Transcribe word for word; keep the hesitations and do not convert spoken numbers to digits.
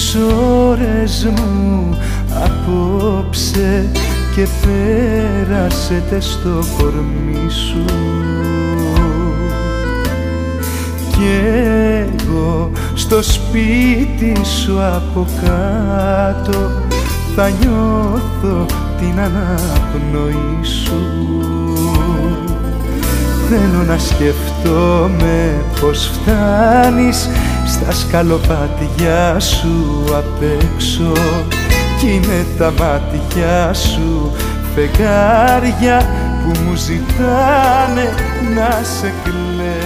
τις ώρες μου απόψε και πέρασετε στο κορμί σου. Κι εγώ στο σπίτι σου από κάτω θα νιώθω την αναπνοή σου. Θέλω να σκεφτόμαι πως φτάνεις στα σκαλοπάτια σου απ' έξω κι είναι τα μάτια σου φεγγάρια που μου ζητάνε να σε κλαίω.